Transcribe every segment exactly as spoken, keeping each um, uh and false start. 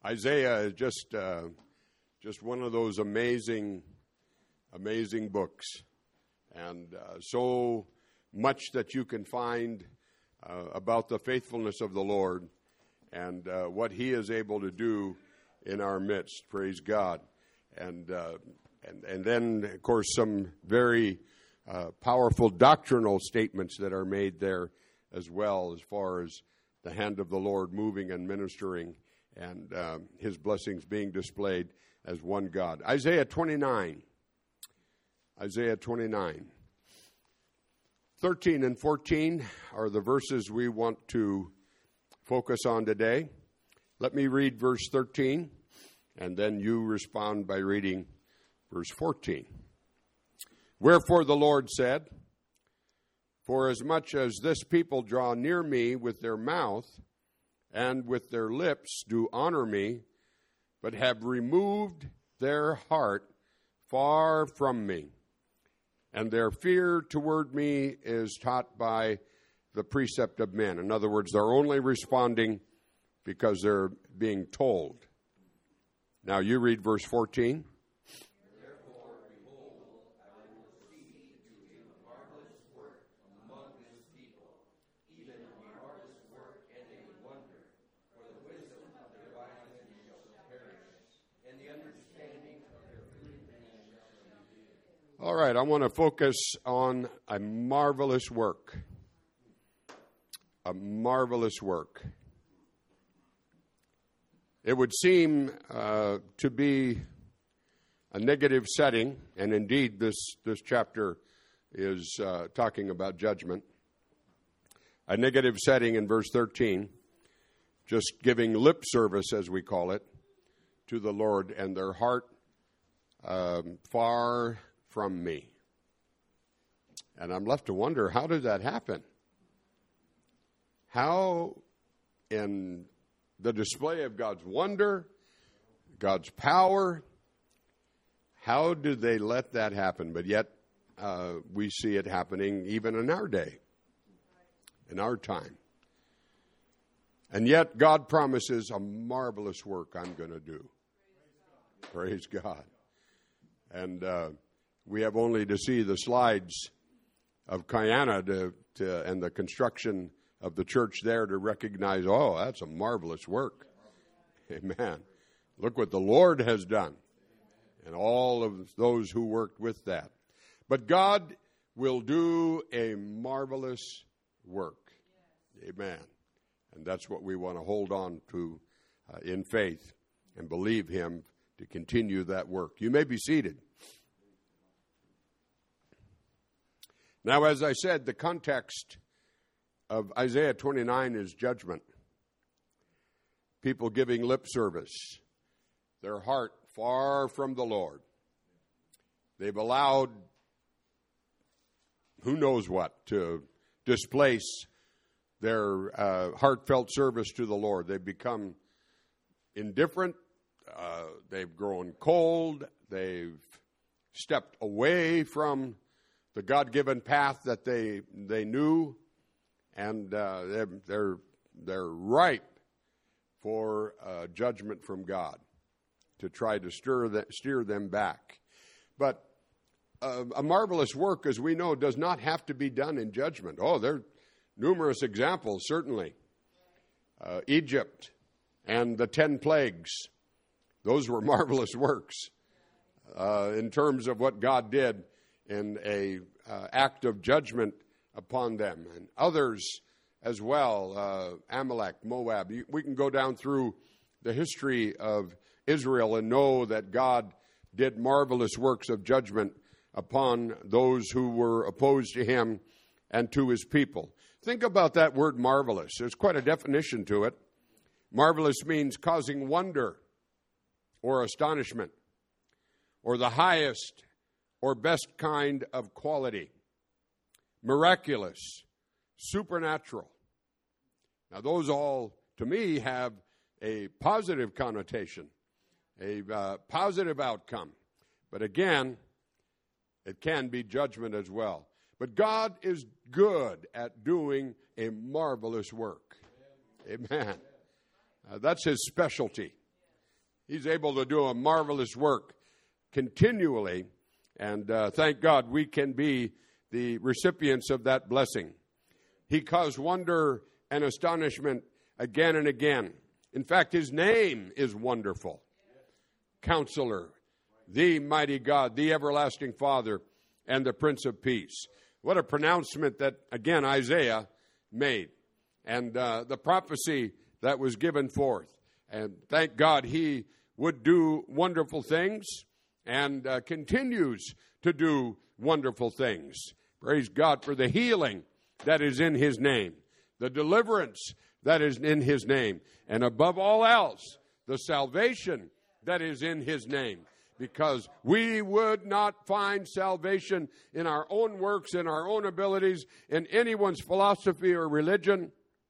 Isaiah is just uh, just one of those amazing, amazing books, and uh, so much that you can find uh, about the faithfulness of the Lord and uh, what He is able to do in our midst. Praise God, and uh, and and then of course some very uh, powerful doctrinal statements that are made there as well, as far as the hand of the Lord moving and ministering, and uh, His blessings being displayed as one God. Isaiah twenty-nine. Isaiah twenty-nine. thirteen and fourteen are the verses we want to focus on today. Let me read verse thirteen, and then you respond by reading verse fourteen. Wherefore the Lord said, For as much as this people draw near me with their mouth, and with their lips do honor me, but have removed their heart far from me, and their fear toward me is taught by the precept of men. In other words, they're only responding because they're being told. Now you read verse fourteen. All right, I want to focus on a marvelous work. A marvelous work. It would seem uh, to be a negative setting, and indeed this, this chapter is uh, talking about judgment. A negative setting in verse thirteen, just giving lip service, as we call it, to the Lord, and their heart um, far from me. And I'm left to wonder, how did that happen? How, in the display of God's wonder, God's power, how did they let that happen? But yet, uh, we see it happening even in our day, in our time. And yet, God promises a marvelous work I'm going to do. Praise God. Praise God. And uh, we have only to see the slides of Guyana to, to, and the construction of the church there to recognize, oh, that's a marvelous work. Amen. Look what the Lord has done, and all of those who worked with that. But God will do a marvelous work. Amen. And that's what we want to hold on to uh, in faith and believe Him to continue that work. You may be seated. Now, as I said, the context of Isaiah twenty-nine is judgment. People giving lip service, their heart far from the Lord. They've allowed who knows what to displace their uh, heartfelt service to the Lord. They've become indifferent. Uh, they've grown cold. They've stepped away from the God-given path that they they knew, and uh, they're, they're they're ripe for uh, judgment from God to try to stir the, steer them back. But uh, a marvelous work, as we know, does not have to be done in judgment. Oh, there are numerous examples, certainly. Uh, Egypt and the ten plagues, those were marvelous works uh, in terms of what God did in a uh, act of judgment upon them, and others as well, uh, Amalek, Moab. You, we can go down through the history of Israel and know that God did marvelous works of judgment upon those who were opposed to Him and to His people. Think about that word marvelous. There's quite a definition to it. Marvelous means causing wonder or astonishment, or the highest or best kind of quality. Miraculous, supernatural. Now those all, to me, have a positive connotation, a uh, positive outcome. But again, it can be judgment as well. But God is good at doing a marvelous work. Amen. Uh, that's His specialty. He's able to do a marvelous work continually. And uh, thank God we can be the recipients of that blessing. He caused wonder and astonishment again and again. In fact, his name is wonderful. Counselor, the mighty God, the everlasting Father, and the Prince of Peace. What a pronouncement that, again, Isaiah made. And uh, the prophecy that was given forth. And thank God he would do wonderful things and uh, continues to do wonderful things. Praise God for the healing that is in his name, the deliverance that is in his name, and above all else, the salvation that is in his name. Because we would not find salvation in our own works, in our own abilities, in anyone's philosophy or religion,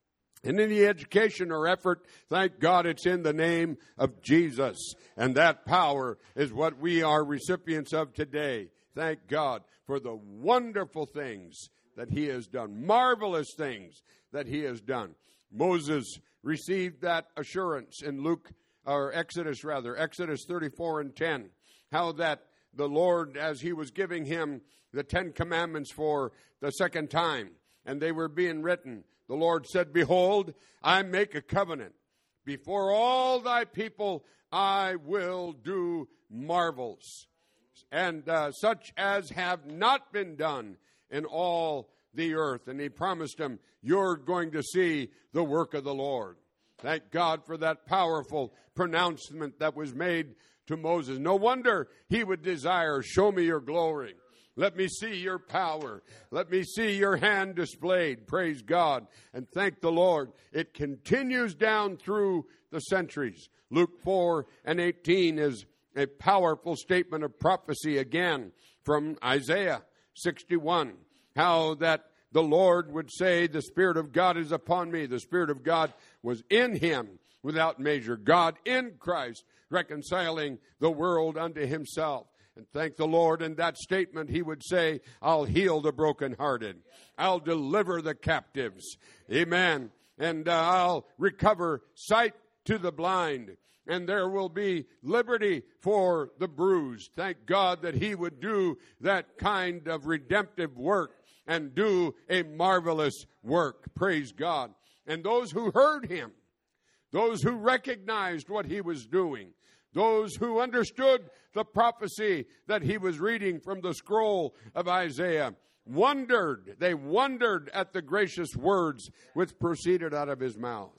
in any education or effort. Thank God it's in the name of Jesus. And that power is what we are recipients of today. Thank God for the wonderful things that he has done, marvelous things that he has done. Moses received that assurance in Luke, or Exodus rather, Exodus thirty-four and ten, how that the Lord, as he was giving him the Ten Commandments for the second time, and they were being written, the Lord said, "Behold, I make a covenant. Before all thy people I will do marvels, and uh, such as have not been done in all the earth." And he promised him, you're going to see the work of the Lord. Thank God for that powerful pronouncement that was made to Moses. No wonder he would desire, show me your glory. Let me see your power. Let me see your hand displayed. Praise God. And thank the Lord. It continues down through the centuries. Luke four and eighteen is a powerful statement of prophecy again from Isaiah sixty-one. How that the Lord would say, the Spirit of God is upon me. The Spirit of God was in him without measure. God in Christ, reconciling the world unto himself. And thank the Lord, in that statement he would say, I'll heal the brokenhearted. I'll deliver the captives. Amen. And uh, I'll recover sight to the blind. And there will be liberty for the bruised. Thank God that he would do that kind of redemptive work and do a marvelous work. Praise God. And those who heard him, those who recognized what he was doing, those who understood the prophecy that he was reading from the scroll of Isaiah, wondered, they wondered at the gracious words which proceeded out of his mouth.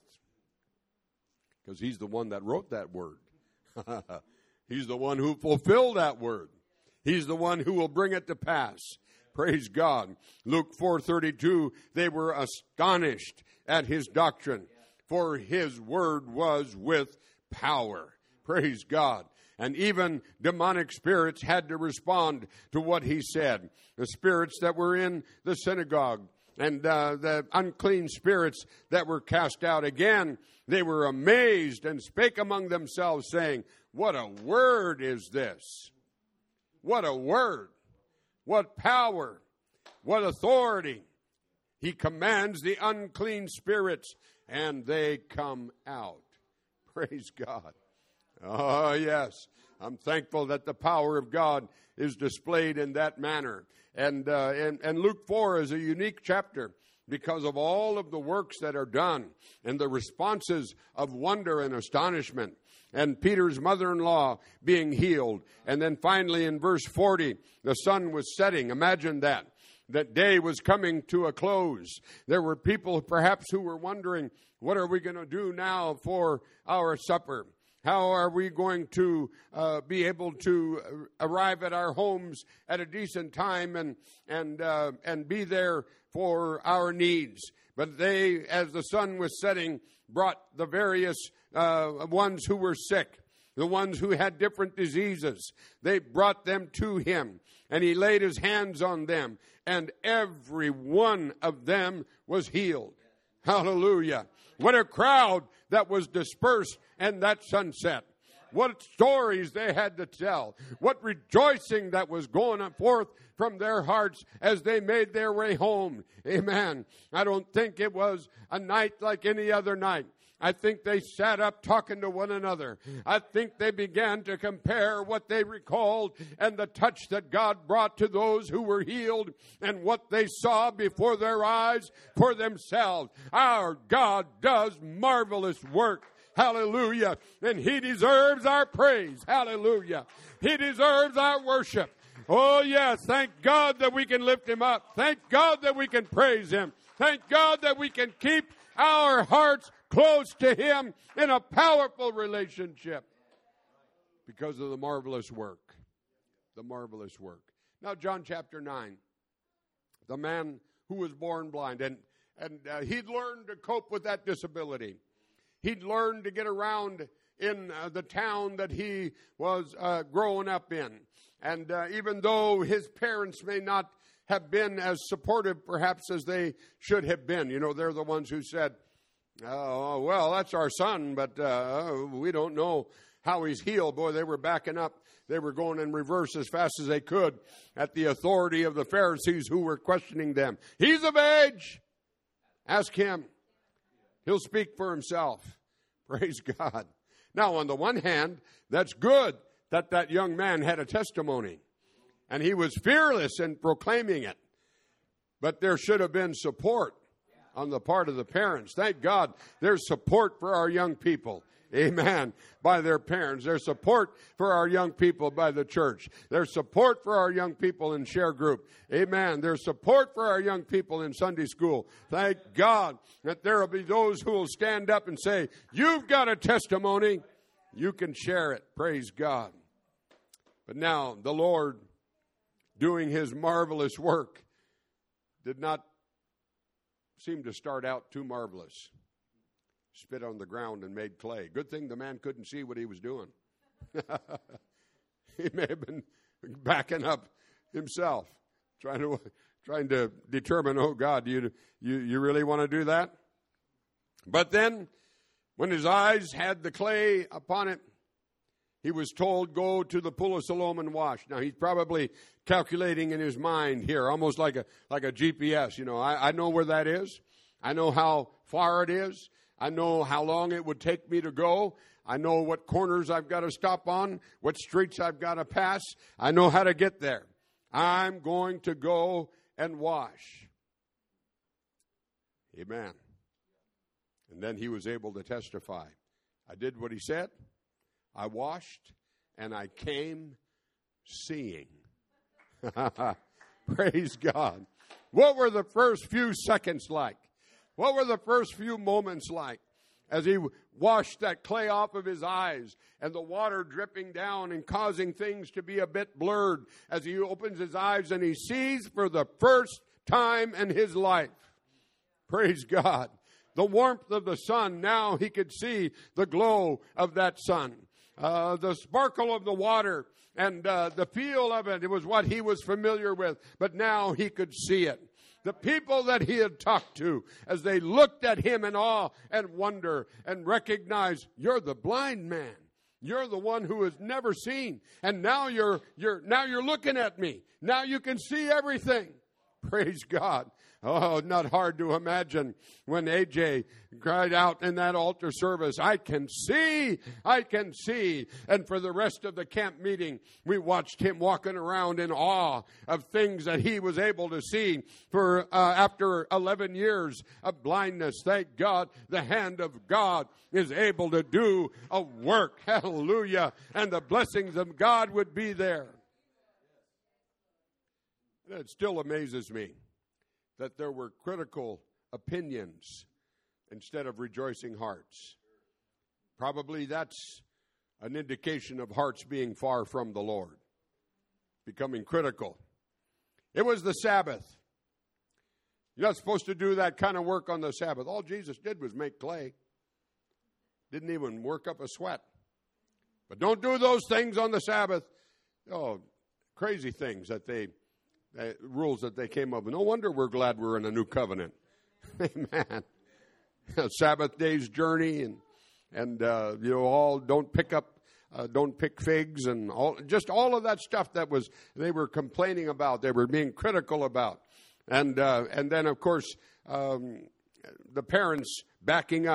Because he's the one that wrote that word. He's the one who fulfilled that word. He's the one who will bring it to pass. Praise God. Luke four thirty-two, they were astonished at his doctrine, for his word was with power. Praise God. And even demonic spirits had to respond to what he said. The spirits that were in the synagogue and uh, the unclean spirits that were cast out. Again, they were amazed and spake among themselves, saying, what a word is this? What a word. What power. What authority. He commands the unclean spirits, and they come out. Praise God. Oh, yes. I'm thankful that the power of God is displayed in that manner. And, uh, and, and Luke four is a unique chapter because of all of the works that are done and the responses of wonder and astonishment. And Peter's mother-in-law being healed. And then finally in verse forty, the sun was setting. Imagine that. That day was coming to a close. There were people perhaps who were wondering, what are we going to do now for our supper? How are we going to uh, be able to arrive at our homes at a decent time and and uh, and be there for our needs? But they, as the sun was setting, brought the various uh, ones who were sick, the ones who had different diseases. They brought them to him, and he laid his hands on them, and every one of them was healed. Hallelujah. What a crowd that was dispersed in that sunset. What stories they had to tell. What rejoicing that was going forth from their hearts as they made their way home. Amen. I don't think it was a night like any other night. I think they sat up talking to one another. I think they began to compare what they recalled and the touch that God brought to those who were healed and what they saw before their eyes for themselves. Our God does marvelous work. Hallelujah. And He deserves our praise. Hallelujah. He deserves our worship. Oh, yes. Thank God that we can lift Him up. Thank God that we can praise Him. Thank God that we can keep our hearts close to Him in a powerful relationship because of the marvelous work. The marvelous work. Now, John chapter nine. The man who was born blind. And, and uh, he'd learned to cope with that disability. He'd learned to get around in uh, the town that he was uh, growing up in. And uh, even though his parents may not have been as supportive perhaps as they should have been. You know, they're the ones who said, oh, well, that's our son, but uh, we don't know how he's healed. Boy, they were backing up. They were going in reverse as fast as they could at the authority of the Pharisees who were questioning them. He's of age. Ask him. He'll speak for himself. Praise God. Now, on the one hand, that's good that that young man had a testimony. And he was fearless in proclaiming it. But there should have been support on the part of the parents. Thank God there's support for our young people. Amen. By their parents. There's support for our young people by the church. There's support for our young people in share group. Amen. There's support for our young people in Sunday school. Thank God that there will be those who will stand up and say, you've got a testimony. You can share it. Praise God. But now the Lord, doing His marvelous work, did not seem to start out too marvelous. Spit on the ground and made clay. Good thing the man couldn't see what he was doing. He may have been backing up himself, trying to trying to determine, oh God, you you you really want to do that? But then, when his eyes had the clay upon it, he was told, go to the pool of Siloam and wash. Now, he's probably calculating in his mind here, almost like a like a G P S. You know, I, I know where that is. I know how far it is. I know how long it would take me to go. I know what corners I've got to stop on, what streets I've got to pass. I know how to get there. I'm going to go and wash. Amen. And then he was able to testify. I did what he said. I washed, and I came seeing. Praise God. What were the first few seconds like? What were the first few moments like as he washed that clay off of his eyes and the water dripping down and causing things to be a bit blurred as he opens his eyes and he sees for the first time in his life? Praise God. The warmth of the sun, now he could see the glow of that sun. Uh, the sparkle of the water and uh, the feel of it, it was what he was familiar with, but now he could see it. The people that he had talked to, as they looked at him in awe and wonder and recognized, you're the blind man. You're the one who has never seen. And now you're, you're, now you're looking at me. Now you can see everything. Praise God. Oh, not hard to imagine when A J cried out in that altar service, I can see, I can see. And for the rest of the camp meeting, we watched him walking around in awe of things that he was able to see for uh, after eleven years of blindness. Thank God the hand of God is able to do a work. Hallelujah. And the blessings of God would be there. It still amazes me that there were critical opinions instead of rejoicing hearts. Probably that's an indication of hearts being far from the Lord, becoming critical. It was the Sabbath. You're not supposed to do that kind of work on the Sabbath. All Jesus did was make clay. Didn't even work up a sweat. But don't do those things on the Sabbath. Oh, crazy things that they... Uh, rules that they came up with. No wonder we're glad we're in a new covenant. Amen. Sabbath day's journey and and uh, you know all don't pick up uh, don't pick figs and all just all of that stuff that was they were complaining about. They were being critical about, and uh, and then of course um, the parents backing up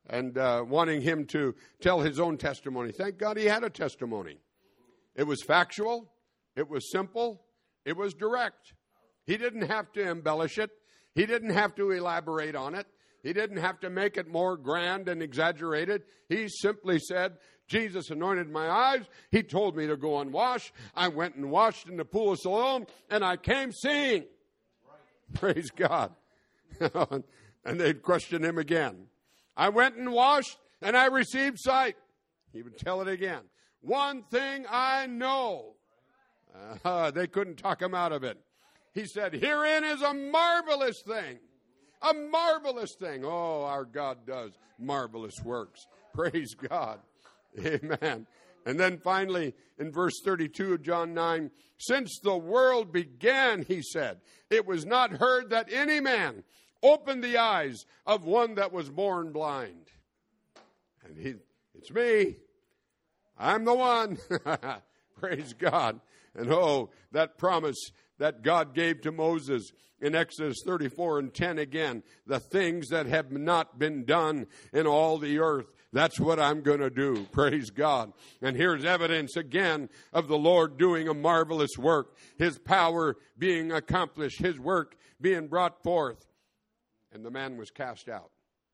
and uh, wanting him to tell his own testimony. Thank God he had a testimony. It was factual. It was simple. It was direct. He didn't have to embellish it. He didn't have to elaborate on it. He didn't have to make it more grand and exaggerated. He simply said, Jesus anointed my eyes. He told me to go and wash. I went and washed in the pool of Siloam, and I came seeing. Right. Praise God. And they'd question him again. I went and washed, and I received sight. He would tell it again. One thing I know. Uh, they couldn't talk him out of it. He said, herein is a marvelous thing. A marvelous thing. Oh, our God does marvelous works. Praise God. Amen. And then finally, in verse thirty-two of John nine, since the world began, he said, it was not heard that any man opened the eyes of one that was born blind. And he, it's me. I'm the one. Praise God. And oh, that promise that God gave to Moses in Exodus thirty-four and ten again, the things that have not been done in all the earth, that's what I'm going to do. Praise God. And here's evidence again of the Lord doing a marvelous work, his power being accomplished, his work being brought forth. And the man was cast out.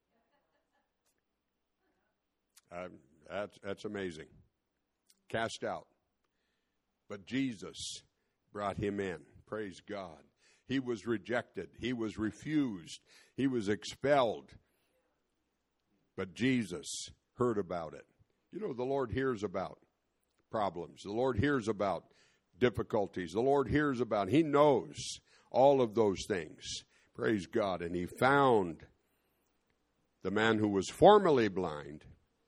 Uh, that's, that's amazing. Cast out. But Jesus brought him in. Praise God. He was rejected. He was refused. He was expelled. But Jesus heard about it. You know, the Lord hears about problems. The Lord hears about difficulties. The Lord hears about, he knows all of those things. Praise God. And he found the man who was formerly blind.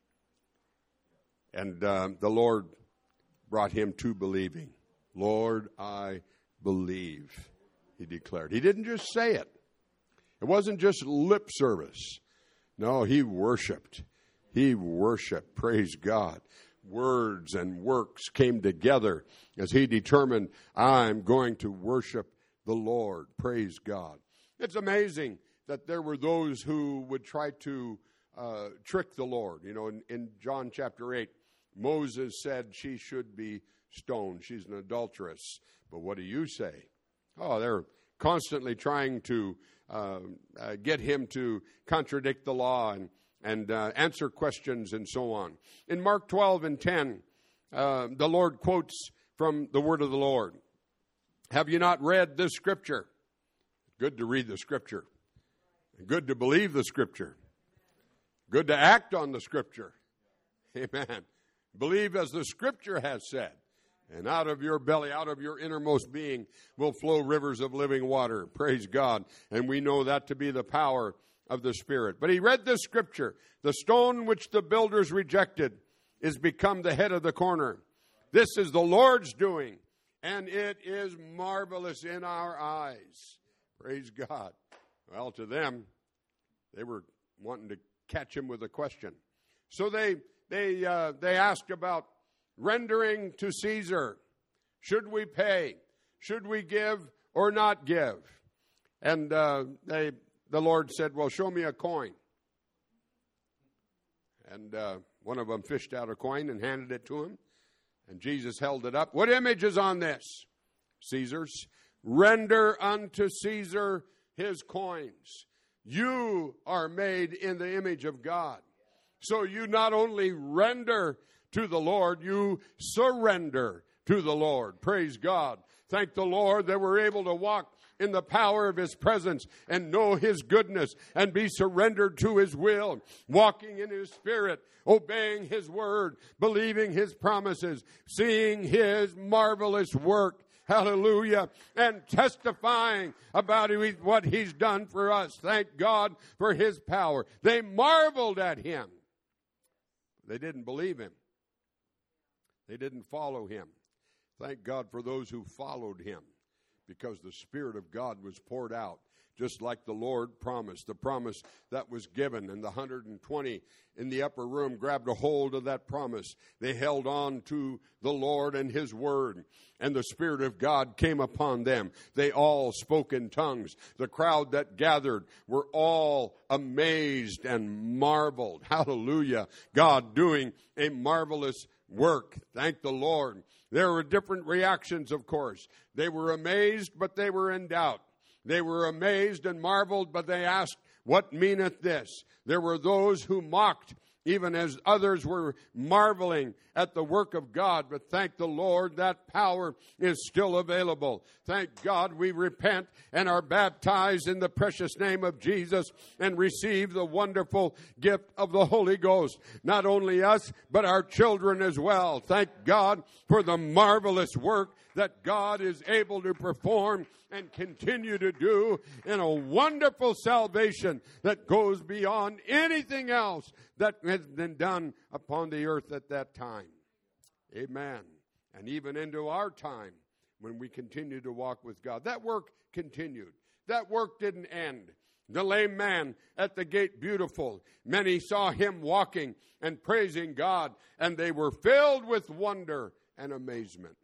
And uh, the Lord brought him to believing. Lord, I believe, he declared. He didn't just say it. It wasn't just lip service. No, he worshiped. He worshiped. Praise God. Words and works came together as he determined, I'm going to worship the Lord. Praise God. It's amazing that there were those who would try to uh, trick the Lord. You know, in, in John chapter eight, Moses said she should be stoned. She's an adulteress. But what do you say? Oh, they're constantly trying to uh, uh, get him to contradict the law and, and uh, answer questions and so on. In Mark twelve and ten, uh, the Lord quotes from the word of the Lord. Have you not read this scripture? Good to read the scripture. Good to believe the scripture. Good to act on the scripture. Amen. Believe as the scripture has said. And out of your belly, out of your innermost being, will flow rivers of living water. Praise God. And we know that to be the power of the Spirit. But he read this scripture. The stone which the builders rejected is become the head of the corner. This is the Lord's doing, and it is marvelous in our eyes. Praise God. Well, to them, they were wanting to catch him with a question. So they they uh, they asked about rendering to Caesar. Should we pay? Should we give or not give? And uh, they, the Lord said, well, show me a coin. And uh, one of them fished out a coin and handed it to him. And Jesus held it up. What image is on this? Caesar's. Render unto Caesar his coins. You are made in the image of God. So you not only render to the Lord, you surrender to the Lord. Praise God. Thank the Lord that we're able to walk in the power of his presence and know his goodness and be surrendered to his will, walking in his spirit, obeying his word, believing his promises, seeing his marvelous work. Hallelujah. And testifying about what he's done for us. Thank God for his power. They marveled at him. They didn't believe him. They didn't follow him. Thank God for those who followed him, because the Spirit of God was poured out just like the Lord promised, the promise that was given. And the one hundred twenty in the upper room grabbed a hold of that promise. They held on to the Lord and His word, and the Spirit of God came upon them. They all spoke in tongues. The crowd that gathered were all amazed and marveled. Hallelujah. God doing a marvelous work. Thank the Lord. There were different reactions, of course. They were amazed, but they were in doubt. They were amazed and marveled, but they asked, "What meaneth this?" There were those who mocked, even as others were marveling at the work of God. But thank the Lord, that power is still available. Thank God we repent and are baptized in the precious name of Jesus and receive the wonderful gift of the Holy Ghost. Not only us, but our children as well. Thank God for the marvelous work that God is able to perform and continue to do in a wonderful salvation that goes beyond anything else that has been done upon the earth at that time. Amen. And even into our time when we continue to walk with God. That work continued. That work didn't end. The lame man at the gate, beautiful. Many saw him walking and praising God, and they were filled with wonder and amazement.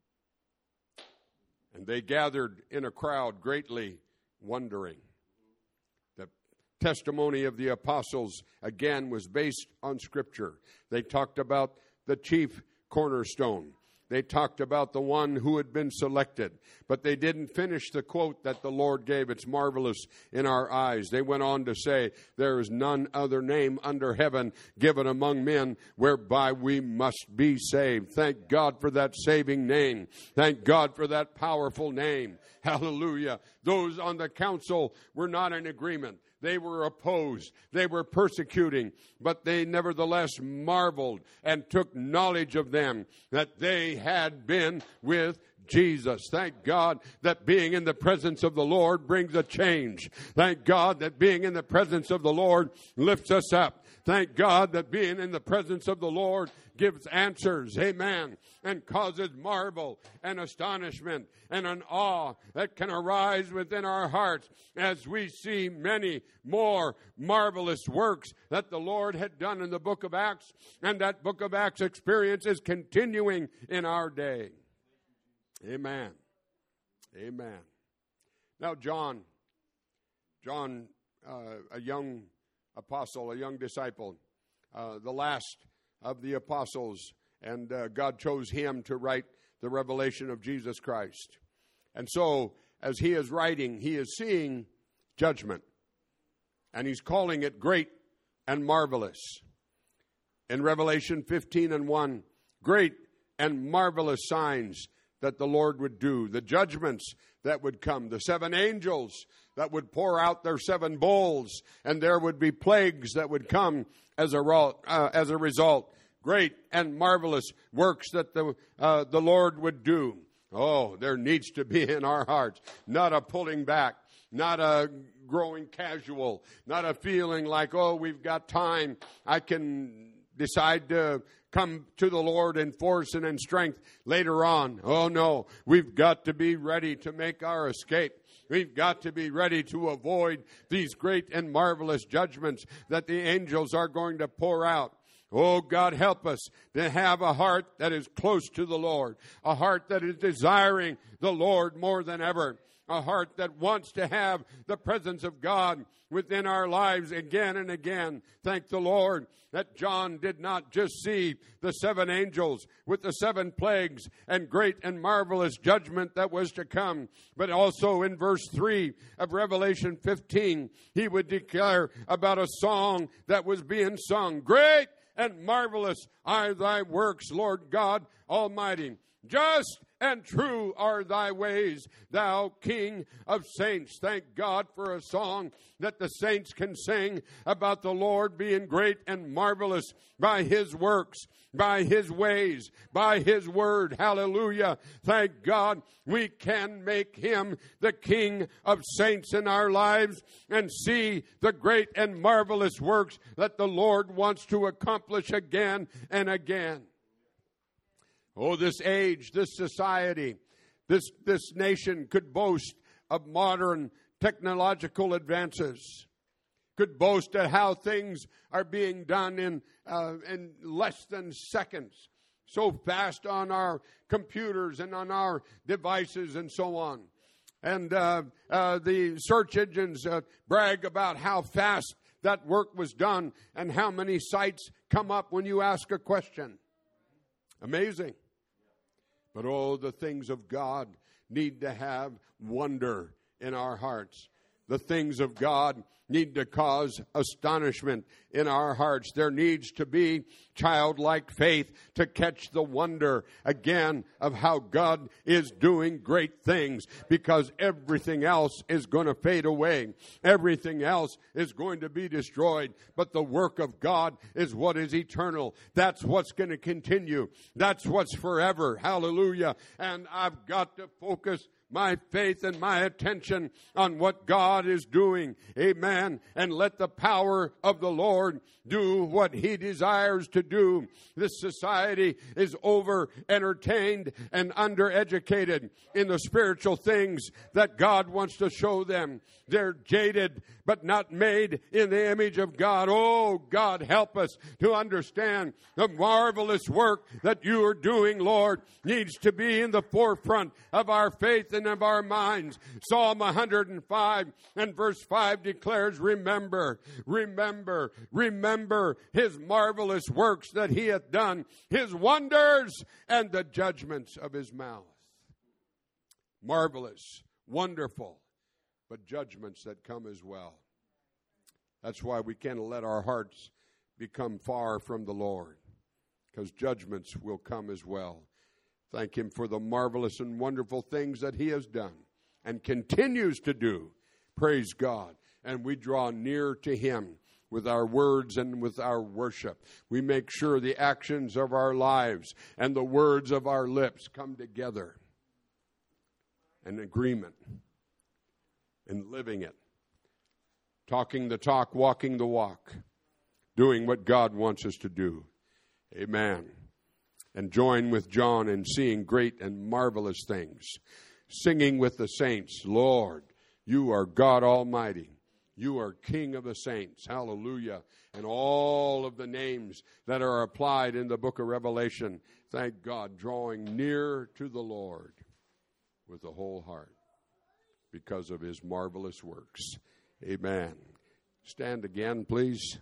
And they gathered in a crowd greatly wondering. The testimony of the apostles, again, was based on Scripture. They talked about the chief cornerstone. They talked about the one who had been selected. But they didn't finish the quote that the Lord gave. It's marvelous in our eyes. They went on to say, "There is none other name under heaven given among men whereby we must be saved." Thank God for that saving name. Thank God for that powerful name. Hallelujah. Those on the council were not in agreement. They were opposed. They were persecuting. But they nevertheless marveled and took knowledge of them that they had been with Jesus. Thank God that being in the presence of the Lord brings a change. Thank God that being in the presence of the Lord lifts us up. Thank God that being in the presence of the Lord gives answers, amen, and causes marvel and astonishment and an awe that can arise within our hearts as we see many more marvelous works that the Lord had done in the book of Acts, and that book of Acts experience is continuing in our day. Amen. Amen. Now, John, John, uh, a young apostle, a young disciple, uh, the last of the apostles, and uh, God chose him to write the revelation of Jesus Christ. And so, as he is writing, he is seeing judgment, and he's calling it great and marvelous. In Revelation fifteen and one, great and marvelous signs that the Lord would do, the judgments that would come, the seven angels that would pour out their seven bowls, and there would be plagues that would come as a, uh, as a result. Great and marvelous works that the, uh, the Lord would do. Oh, there needs to be in our hearts, not a pulling back, not a growing casual, not a feeling like, oh, we've got time, I can decide to come to the Lord in force and in strength later on. Oh, no, we've got to be ready to make our escape. We've got to be ready to avoid these great and marvelous judgments that the angels are going to pour out. Oh, God, help us to have a heart that is close to the Lord, a heart that is desiring the Lord more than ever, a heart that wants to have the presence of God within our lives again and again. Thank the Lord that John did not just see the seven angels with the seven plagues and great and marvelous judgment that was to come, but also in verse three of Revelation fifteen, he would declare about a song that was being sung. Great and marvelous are thy works, Lord God Almighty. Just and true are thy ways, thou King of saints. Thank God for a song that the saints can sing about the Lord being great and marvelous by his works, by his ways, by his word. Hallelujah. Thank God we can make him the King of saints in our lives and see the great and marvelous works that the Lord wants to accomplish again and again. Oh, this age, this society, this, this nation could boast of modern technological advances, could boast at how things are being done in uh, in less than seconds, so fast on our computers and on our devices and so on. And uh, uh, the search engines uh, brag about how fast that work was done and how many sites come up when you ask a question. Amazing. But oh, the things of God need to have wonder in our hearts. The things of God need to cause astonishment in our hearts. There needs to be childlike faith to catch the wonder again of how God is doing great things, because everything else is going to fade away. Everything else is going to be destroyed. But the work of God is what is eternal. That's what's going to continue. That's what's forever. Hallelujah. And I've got to focus my faith and my attention on what God is doing. Amen. And let the power of the Lord do what He desires to do. This society is over entertained and undereducated in the spiritual things that God wants to show them. They're jaded, but not made in the image of God. Oh, God, help us to understand the marvelous work that you are doing, Lord, needs to be in the forefront of our faith and of our minds. Psalm one hundred five and verse five declares, remember, remember, remember His marvelous works that He hath done, His wonders and the judgments of His mouth. Marvelous, wonderful, but judgments that come as well. That's why we can't let our hearts become far from the Lord, because judgments will come as well. Thank Him for the marvelous and wonderful things that He has done and continues to do. Praise God. And we draw near to Him with our words and with our worship. We make sure the actions of our lives and the words of our lips come together in agreement and living it. Talking the talk, walking the walk, doing what God wants us to do. Amen. And join with John in seeing great and marvelous things. Singing with the saints, Lord, you are God Almighty. You are King of the saints. Hallelujah. And all of the names that are applied in the book of Revelation. Thank God, drawing near to the Lord with the whole heart because of His marvelous works. Amen. Stand again, please.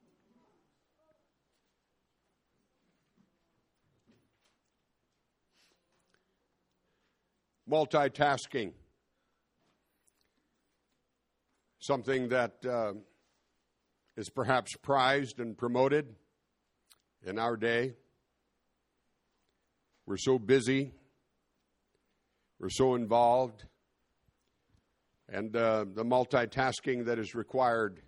Multitasking. Something that uh, is perhaps prized and promoted in our day. We're so busy. We're so involved. And uh, the multitasking that is required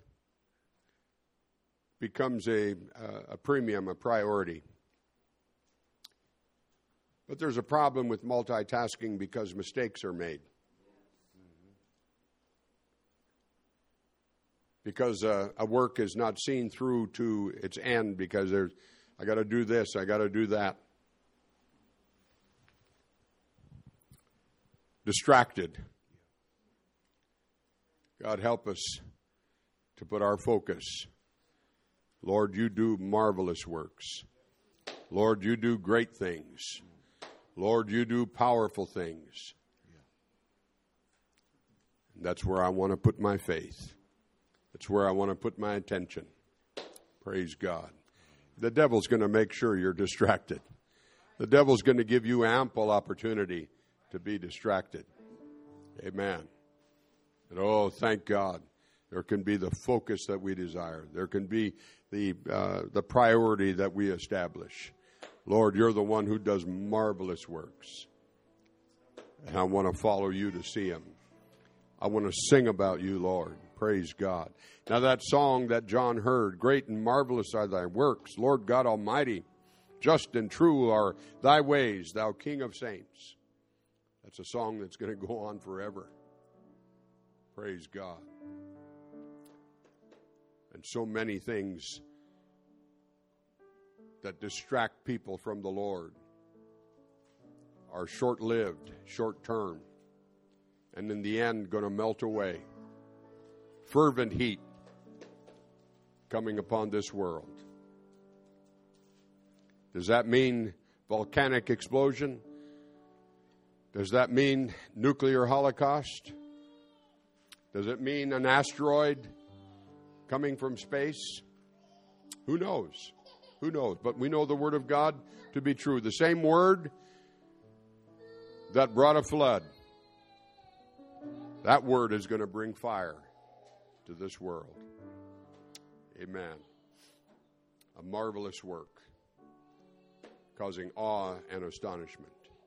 becomes a, uh, a premium, a priority. But there's a problem with multitasking because mistakes are made. Because uh, a work is not seen through to its end because there's, I got to do this, I got to do that. Distracted. God help us to put our focus. Lord, you do marvelous works. Lord, you do great things. Lord, you do powerful things. And that's where I want to put my faith. That's where I want to put my attention. Praise God. The devil's going to make sure you're distracted. The devil's going to give you ample opportunity to be distracted. Amen. And oh, thank God, there can be the focus that we desire. There can be the uh, the priority that we establish. Lord, you're the one who does marvelous works. And I want to follow you to see Him. I want to sing about you, Lord. Praise God. Now that song that John heard, great and marvelous are thy works, Lord God Almighty. Just and true are thy ways, thou King of saints. That's a song that's going to go on forever. Praise God. And so many things that distract people from the Lord are short-lived, short-term, and in the end going to melt away. fervent heat coming upon this world. Does that mean volcanic explosion? Does that mean nuclear holocaust? Does it mean an asteroid coming from space? Who knows? Who knows? But we know the Word of God to be true. The same Word that brought a flood, that Word is going to bring fire to this world. Amen. A marvelous work, causing awe and astonishment.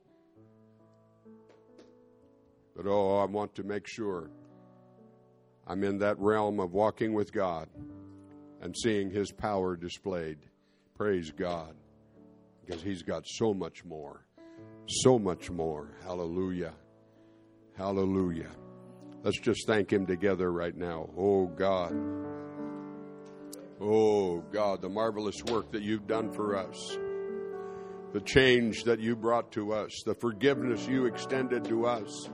But oh, I want to make sure I'm in that realm of walking with God and seeing His power displayed. Praise God, because He's got so much more, so much more. Hallelujah. Hallelujah. Let's just thank Him together right now. Oh, God. Oh, God, the marvelous work that You've done for us. The change that You brought to us. The forgiveness You extended to us.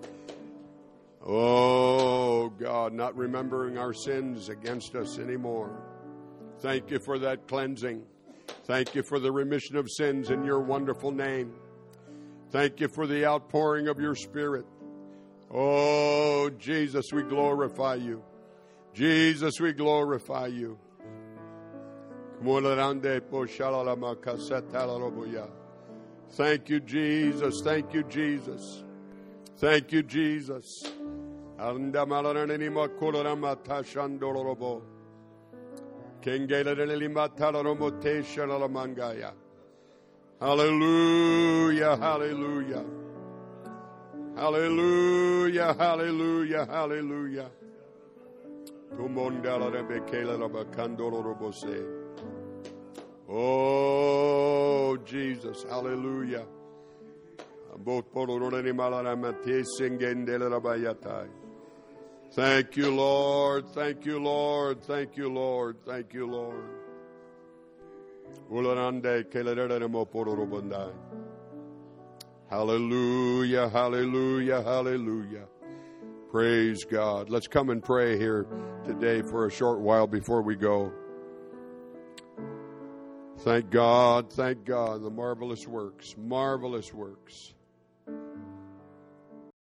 Oh, God, not remembering our sins against us anymore. Thank You for that cleansing. Thank You for the remission of sins in Your wonderful name. Thank You for the outpouring of Your Spirit. Oh, Jesus, we glorify You. Jesus, we glorify You. Thank You, Jesus. Thank You, Jesus. Thank You, Jesus. Hallelujah, hallelujah. Hallelujah, hallelujah, hallelujah. Oh, Jesus, hallelujah. Thank You, Lord. Thank You, Lord. Thank You, Lord. Thank You, Lord. Hallelujah, hallelujah, hallelujah. Praise God. Let's come and pray here today for a short while before we go. Thank God, thank God, the marvelous works, marvelous works.